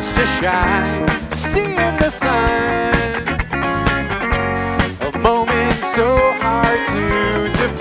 chance to shine, seeing the sign, a moment so hard to define.